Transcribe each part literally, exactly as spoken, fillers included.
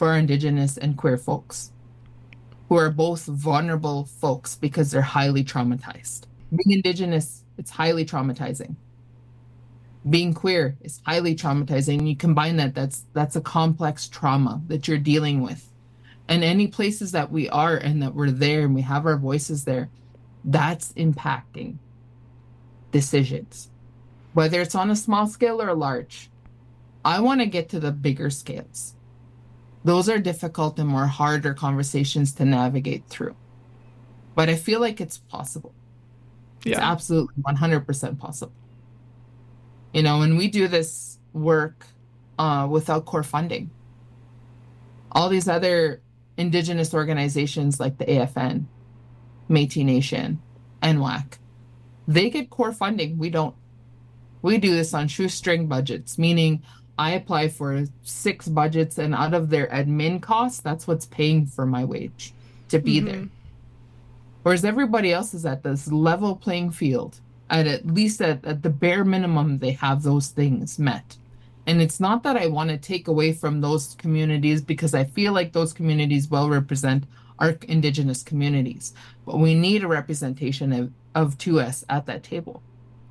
for our Indigenous and queer folks, who are both vulnerable folks because they're highly traumatized. Being Indigenous, it's highly traumatizing. Being queer is highly traumatizing. You combine that, that's that's a complex trauma that you're dealing with. And any places that we are and that we're there and we have our voices there, that's impacting decisions, whether it's on a small scale or a large. I want to get to the bigger scales. Those are difficult and more harder conversations to navigate through. But I feel like it's possible. It's Yeah. absolutely one hundred percent possible. You know, and we do this work uh, without core funding. All these other Indigenous organizations like the A F N, Métis Nation, N W A C, they get core funding. We don't. We do this on shoestring budgets, meaning I apply for six budgets, and out of their admin costs, that's what's paying for my wage to be Mm-hmm. there. Whereas everybody else is at this level playing field, at at least at, at the bare minimum, they have those things met. And it's not that I want to take away from those communities, because I feel like those communities well represent our Indigenous communities. But we need a representation of, of two S at that table.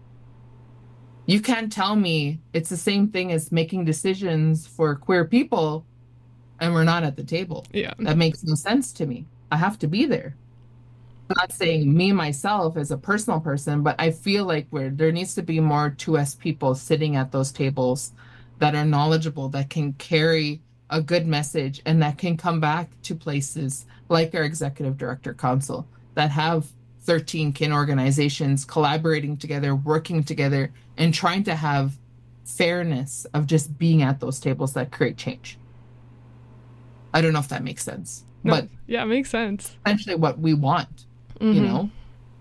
You can't tell me it's the same thing as making decisions for queer people and we're not at the table. Yeah. That makes no sense to me. I have to be there. I'm not saying me, myself, as a personal person, but I feel like where there needs to be more two S people sitting at those tables that are knowledgeable, that can carry a good message, and that can come back to places like our Executive Director Council that have thirteen kin organizations collaborating together, working together, and trying to have fairness of just being at those tables that create change. I don't know if that makes sense, No, but yeah, it makes sense. essentially what we want, Mm-hmm. you know?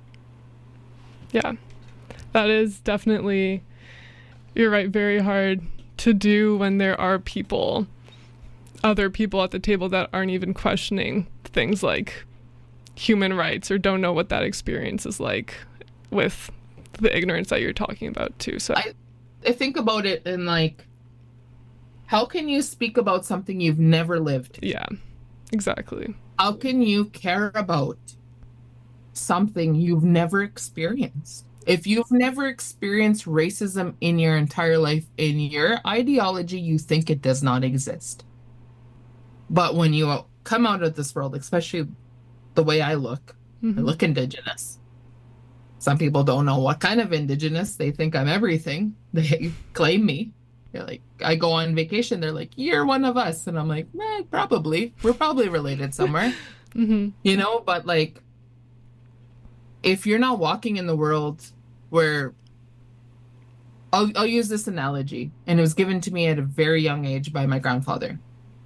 Yeah, that is definitely, you're right, very hard to do when there are people, other people at the table that aren't even questioning things like human rights or don't know what that experience is like with the ignorance that you're talking about too. So I, I think about it in like, how can you speak about something you've never lived? yeah, exactly. How can you care about something you've never experienced? If you've never experienced racism in your entire life, in your ideology, you think it does not exist. But when you come out of this world, especially the way I look, Mm-hmm. I look Indigenous. Some people don't know what kind of Indigenous. They think I'm everything. They claim me. They're like, I go on vacation. They're like, you're one of us. And I'm like, eh, probably. We're probably related somewhere. Mm-hmm. You know, but like, if you're not walking in the world where, I'll, I'll use this analogy, and it was given to me at a very young age by my grandfather.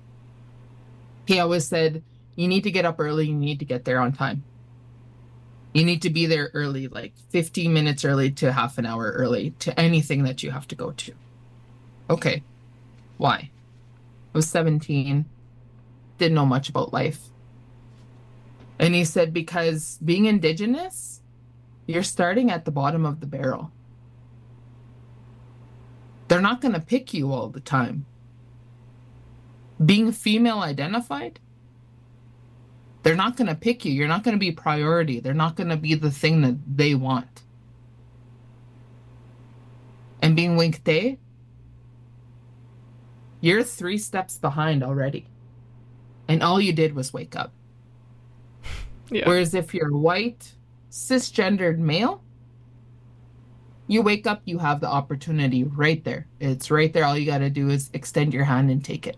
He always said, you need to get up early, you need to get there on time. You need to be there early, like fifteen minutes early to half an hour early to anything that you have to go to. Okay, why? I was seventeen, didn't know much about life. And he said, because being Indigenous, you're starting at the bottom of the barrel. They're not going to pick you all the time. Being female identified, they're not going to pick you. You're not going to be priority. They're not going to be the thing that they want. And being Winkte, you're three steps behind already. And all you did was wake up. Yeah. Whereas if you're white, cisgendered male, you wake up, you have the opportunity right there. It's right there. All you got to do is extend your hand and take it.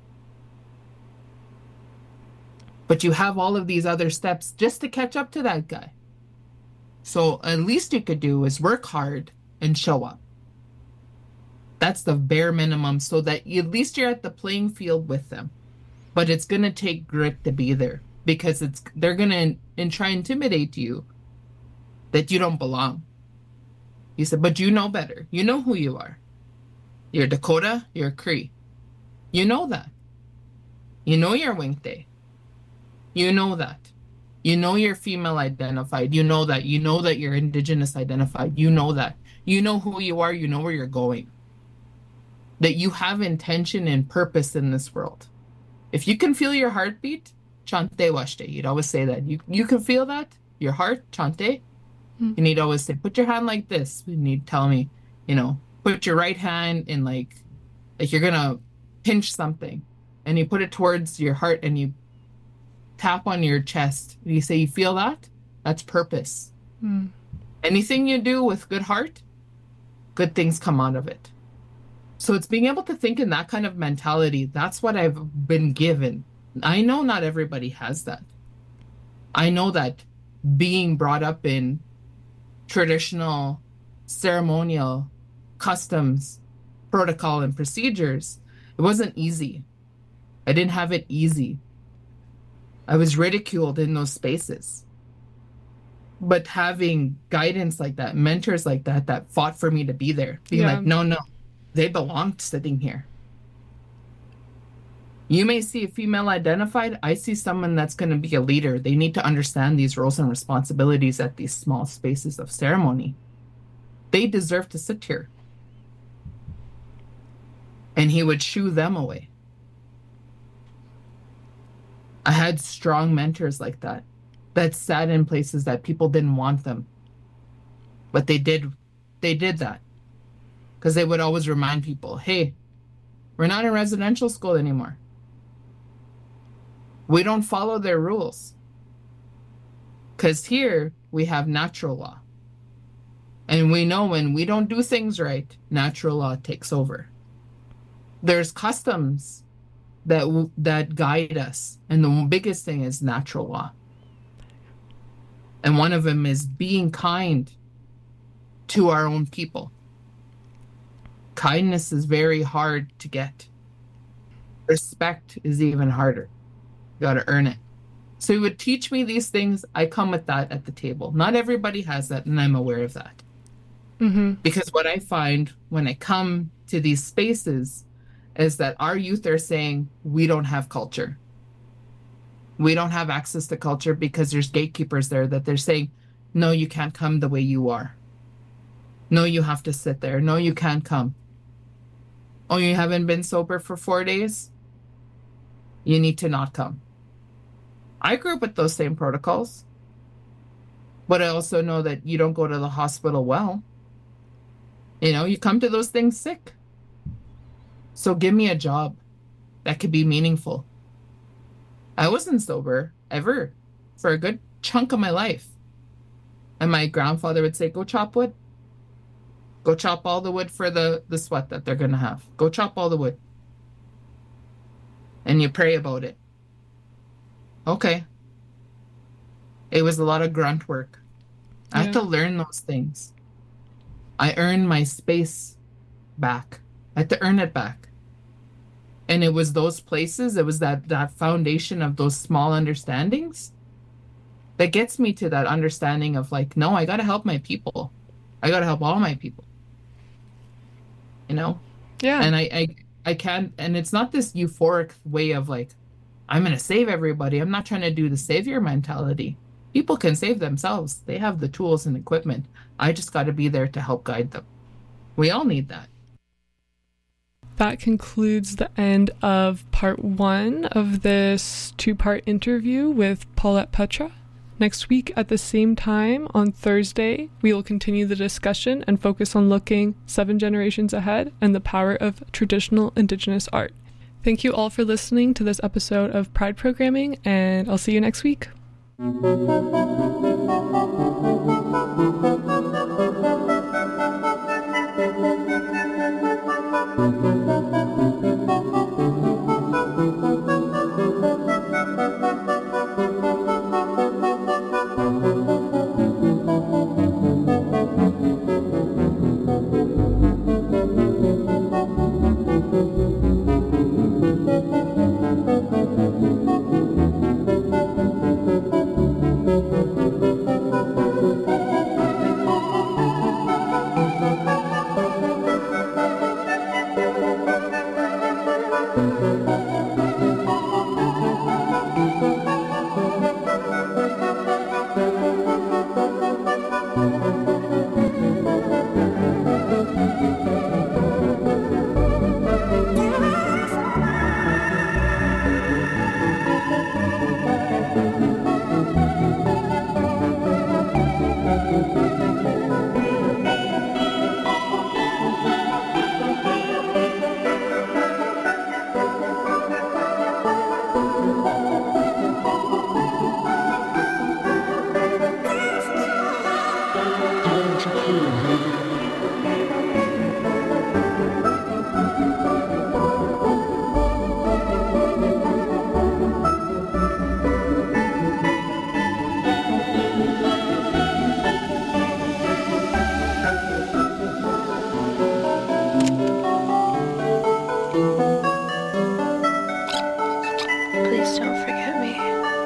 But you have all of these other steps just to catch up to that guy. So at least you could do is work hard and show up. That's the bare minimum, so that you, at least you're at the playing field with them. But it's going to take grit to be there, because it's they're going to and try and intimidate you that you don't belong. You said, but you know better. You know who you are. You're Dakota, you're Cree. You know that. You know you're Winkte. You know that. You know you're female identified. You know that. You know that you're Indigenous identified. You know that. You know who you are. You know where you're going. That you have intention and purpose in this world. If you can feel your heartbeat, chante washte. You'd always say that. You you can feel that? Your heart, chante. Mm. You need to always say, put your hand like this. You need to tell me, you know, put your right hand in like like you're gonna pinch something and you put it towards your heart and you tap on your chest. And you say, you feel that? That's purpose. Mm. Anything you do with good heart, good things come out of it. So it's being able to think in that kind of mentality. That's what I've been given. I know not everybody has that. I know that being brought up in traditional, ceremonial customs, protocol, and procedures, it wasn't easy. I didn't have it easy. I was ridiculed in those spaces. But having guidance like that, mentors like that, that fought for me to be there, being Yeah. like, no, no, they belong sitting here. You may see a female identified. I see someone that's going to be a leader. They need to understand these roles and responsibilities at these small spaces of ceremony. They deserve to sit here. And he would shoo them away. I had strong mentors like that, that sat in places that people didn't want them. But they did, they did that. Because they would always remind people, hey, we're not in residential school anymore. We don't follow their rules. Because here we have natural law. And we know when we don't do things right, natural law takes over. There's customs that that guide us. And the biggest thing is natural law. And one of them is being kind to our own people. Kindness is very hard to get. Respect is even harder. You got to earn it. So he would teach me these things. I come with that at the table. Not everybody has that, and I'm aware of that. Mm-hmm. Because what I find when I come to these spaces is that our youth are saying, we don't have culture. We don't have access to culture because there's gatekeepers there that they're saying, no, you can't come the way you are. No, you have to sit there. No, you can't come. Oh, you haven't been sober for four days? You need to not come. I grew up with those same protocols. But I also know that you don't go to the hospital well. You know, you come to those things sick. So give me a job that could be meaningful. I wasn't sober ever for a good chunk of my life. And my grandfather would say, go chop wood. Go chop all the wood for the, the sweat that they're going to have. Go chop all the wood. And you pray about it. Okay. It was a lot of grunt work. I Yeah. had to learn those things. I earned my space back. I had to earn it back. And it was those places, it was that, that foundation of those small understandings that gets me to that understanding of like, no, I got to help my people. I got to help all my people. You know? Yeah. And I, I, I can't, and it's not this euphoric way of like, I'm going to save everybody. I'm not trying to do the savior mentality. People can save themselves. They have the tools and equipment. I just got to be there to help guide them. We all need that. That concludes the end of part one of this two-part interview with Paulette Petra. Next week at the same time on Thursday, we will continue the discussion and focus on looking seven generations ahead and the power of traditional Indigenous art. Thank you all for listening to this episode of Pride Programming, and I'll see you next week. don't forget me.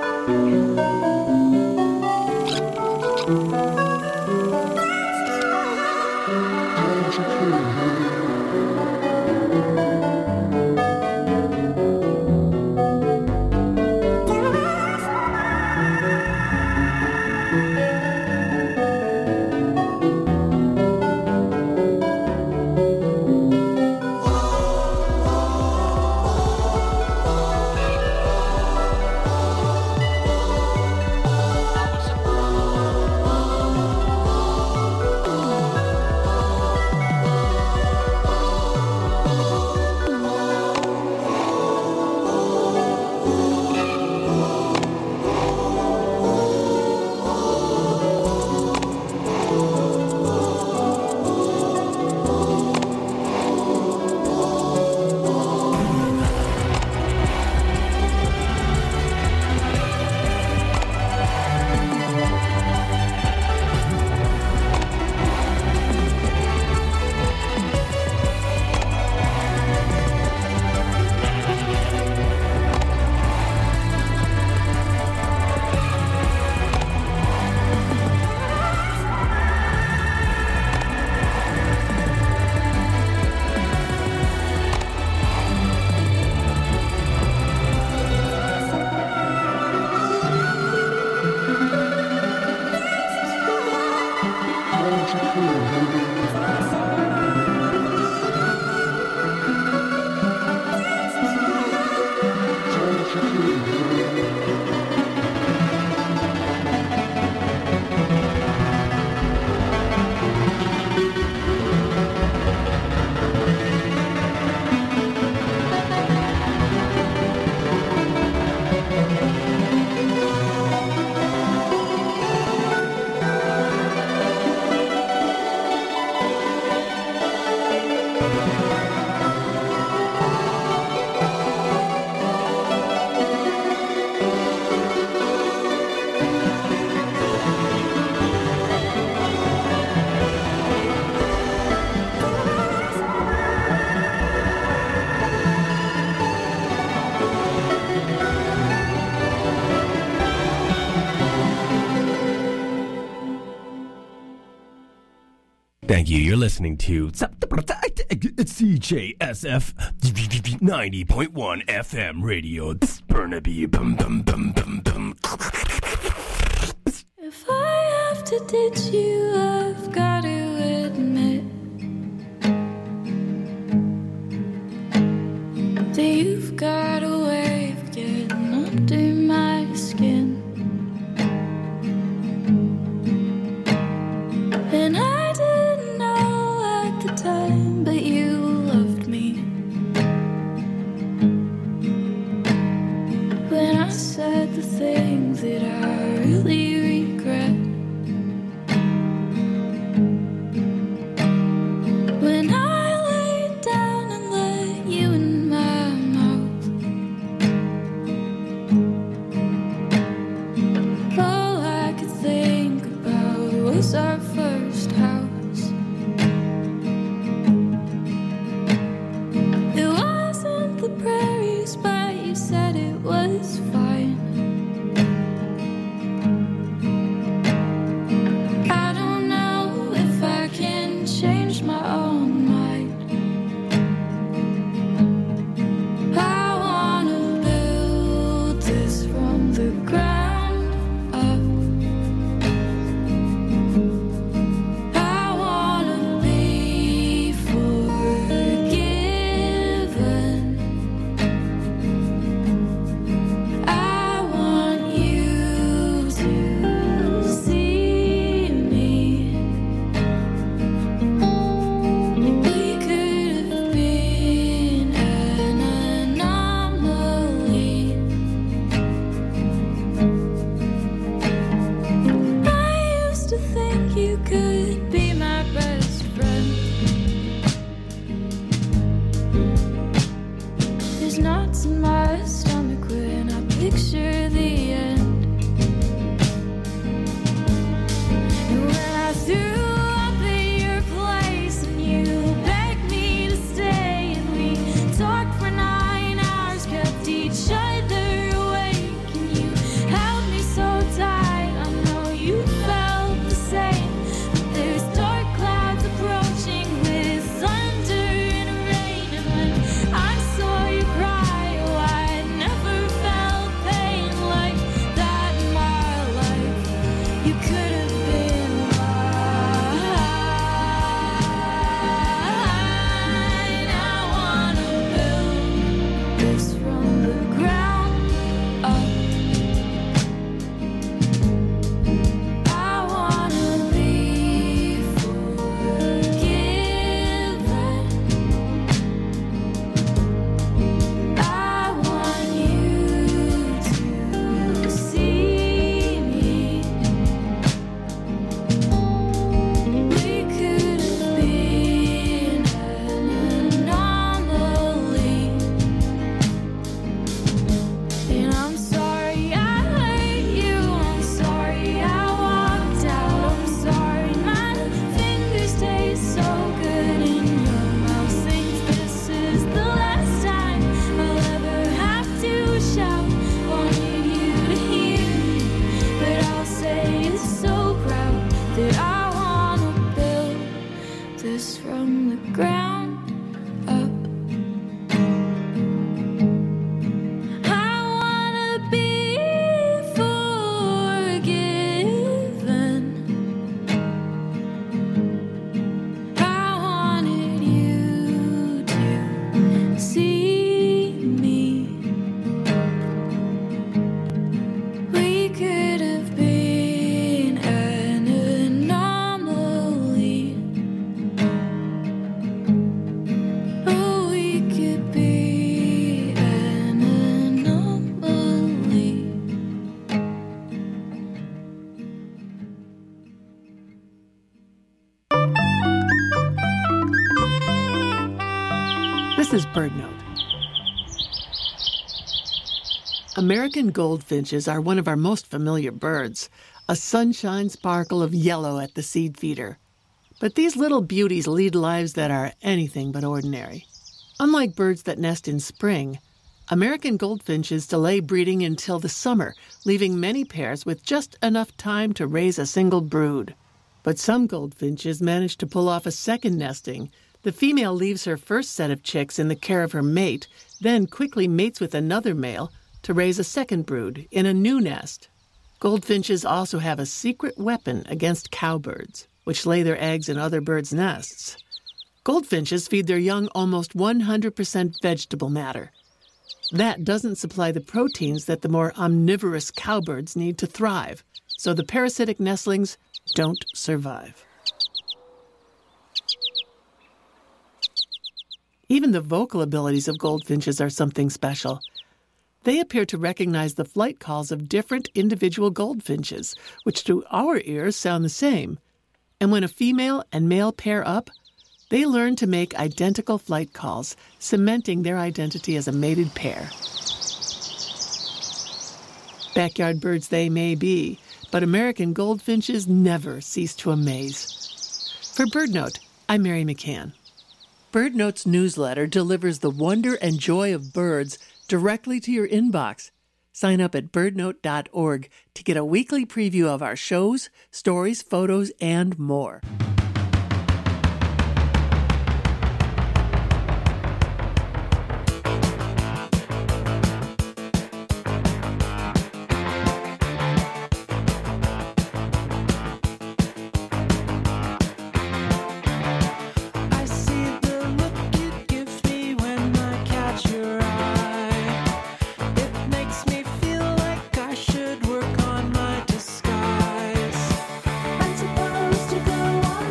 Thank you. You're listening to C J S F ninety point one F M radio. Burnaby. Bum, bum, bum, bum, bum. If I have to ditch you, I've got to admit that you've got a way of getting under my skin. And I didn't know at the time, but you loved me. When I said the things that I really regret. When I laid down and let you in my mouth, all I could think about was our first house. It wasn't the prairies, but you said it was fine. I don't know if I can change my own mind. I wanna build this from the ground up. I wanna be forgiven. I want you to see me. We could have been an anomaly. I used to think you could be my best friend. There's knots in my stomach when I picture the end. And when I threw up at your place and you begged me to stay, and we talked for nine hours, kept each other awake. You could have been mine. I wanna build this from the ground up. I wanna be forgiven. I want you to see me. We could have been an anomaly. And I'm sorry I hurt you. I'm sorry I walked out. I'm sorry my fingers taste so good in your mouth. Think this is the last time I'll ever have to shout. Wanted you to hear me, but I'll say it's so proud that I wanna build this from the ground up. I wanna be forgiven. I wanted you to see me. We could have been an anomaly. Oh, we could be an anomaly. This is BirdNote. American goldfinches are one of our most familiar birds, a sunshine sparkle of yellow at the seed feeder. But these little beauties lead lives that are anything but ordinary. Unlike birds that nest in spring, American goldfinches delay breeding until the summer, leaving many pairs with just enough time to raise a single brood. But some goldfinches manage to pull off a second nesting. The female leaves her first set of chicks in the care of her mate, then quickly mates with another male to raise a second brood in a new nest. Goldfinches also have a secret weapon against cowbirds, which lay their eggs in other birds' nests. Goldfinches feed their young almost one hundred percent vegetable matter. That doesn't supply the proteins that the more omnivorous cowbirds need to thrive, so the parasitic nestlings don't survive. Even the vocal abilities of goldfinches are something special. They appear to recognize the flight calls of different individual goldfinches, which to our ears sound the same. And when a female and male pair up, they learn to make identical flight calls, cementing their identity as a mated pair. Backyard birds they may be, but American goldfinches never cease to amaze. For BirdNote, I'm Mary McCann. BirdNote's newsletter delivers the wonder and joy of birds directly to your inbox. Sign up at bird note dot org to get a weekly preview of our shows, stories, photos, and more. I see the look you give me when I catch your eye. It makes me feel like I should work on my disguise. I'm supposed to go on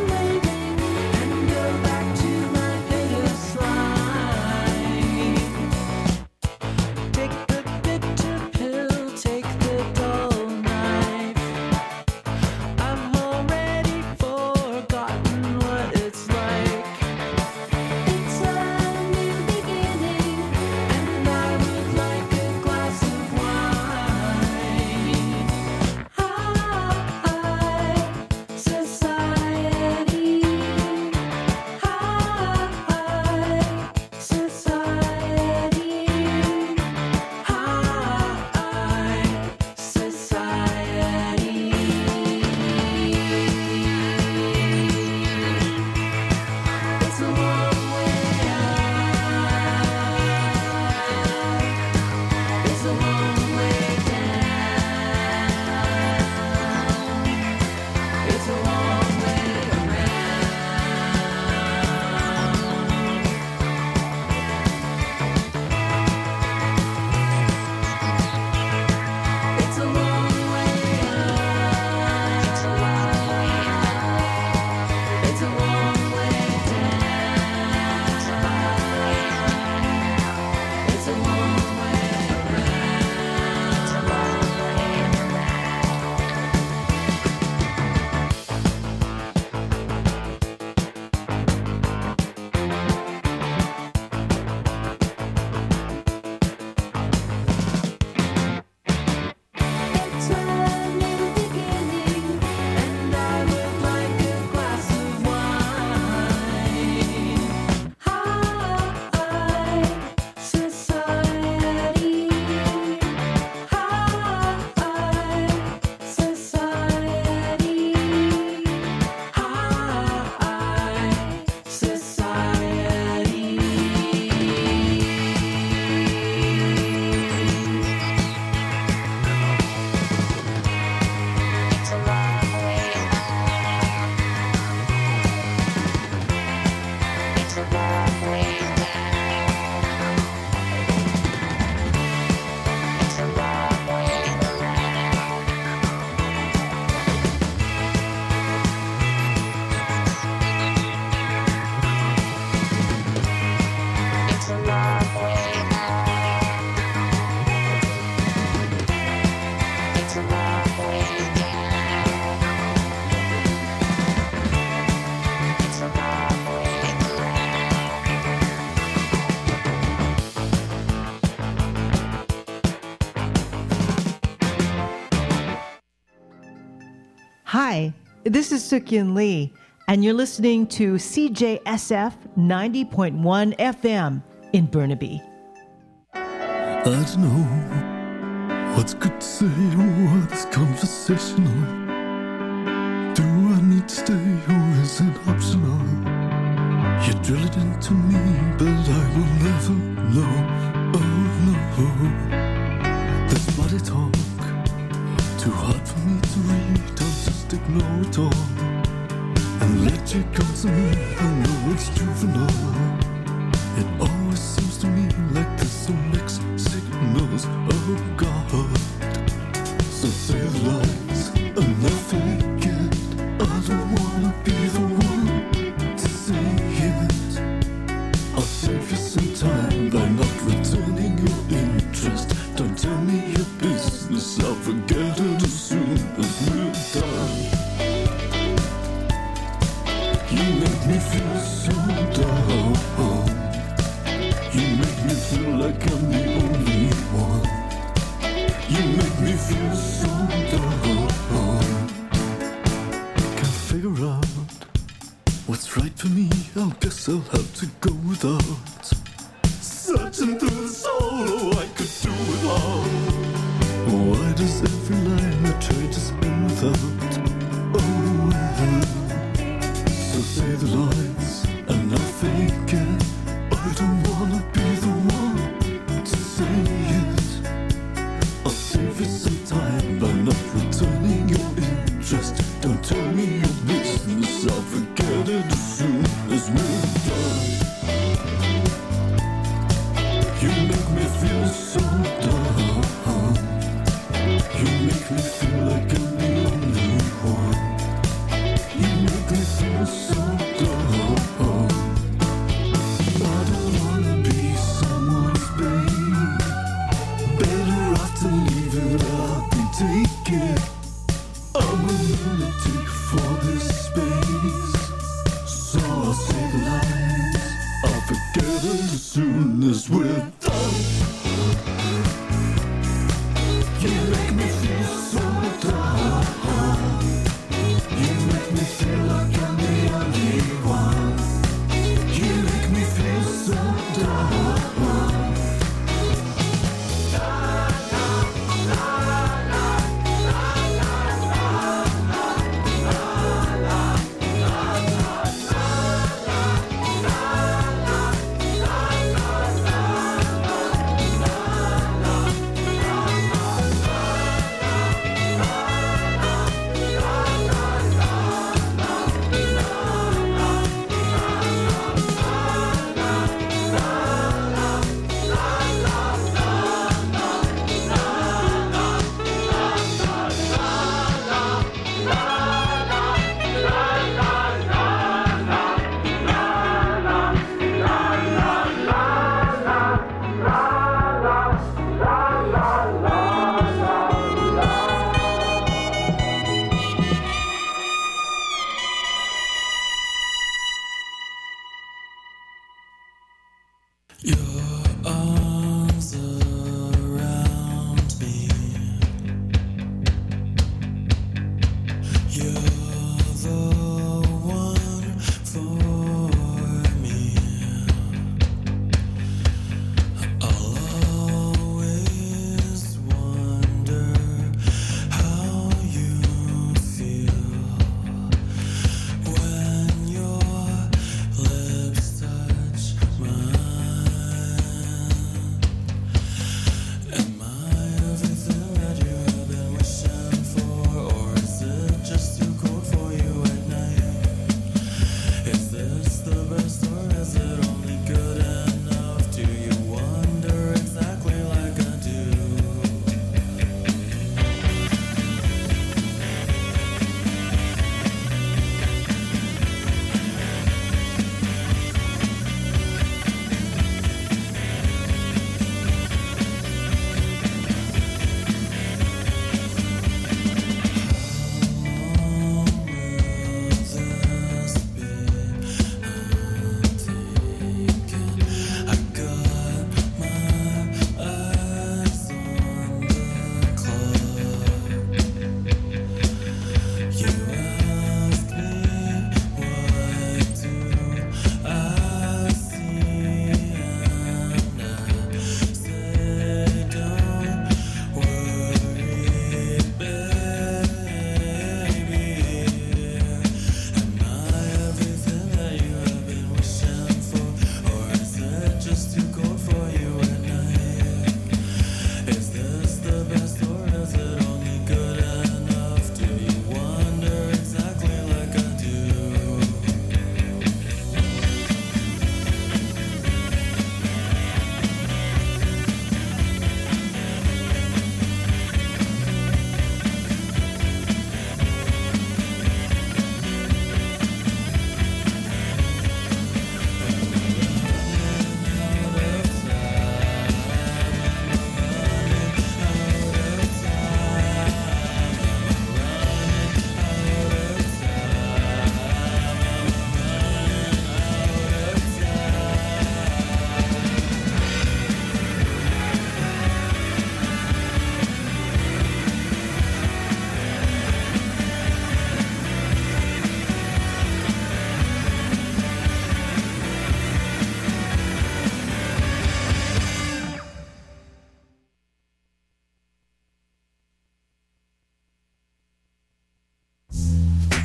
Hi, this is Sukyin Lee, and you're listening to C J S F ninety point one F M in Burnaby. I don't know what's good to say or what's conversational. Do I need to stay or is it optional? You drill it into me, but I will never know. Oh no, this body talk, too hard for me to read. I'll just ignore it all and let you come to me. I know it's juvenile. It always seems to me like there's some mixed signals. Oh God, so say the lies and I fake it. I don't wanna be the one to say it. I'll save you some time by not returning your interest. Don't tell me your business, I'll forget it as soon as we're done. You make me feel so down. You make me feel like I'm the only one. You make me feel so down. Can't figure out what's right for me. I guess I'll have to go without. Searching through the soul, oh, I could do without. Why does every line I try to spin without? Oh, well. So say the lines and I'll fake it. I don't wanna be the one to say it. I'll save you some time by not returning your interest. Don't tell me your business, I'll forget it as soon as we're done. You make me feel so down. You make me feel like I'm the only one. You make me feel so down.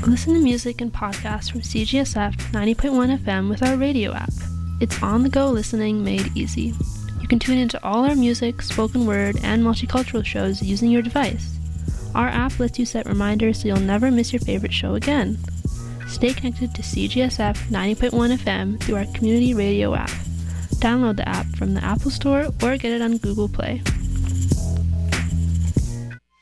Listen to music and podcasts from C G S F ninety point one F M with our radio app. It's on-the-go listening made easy. You can tune into all our music, spoken word, and multicultural shows using your device. Our app lets you set reminders so you'll never miss your favorite show again. Stay connected to C G S F ninety point one F M through our community radio app. Download the app from the Apple Store or get it on Google Play.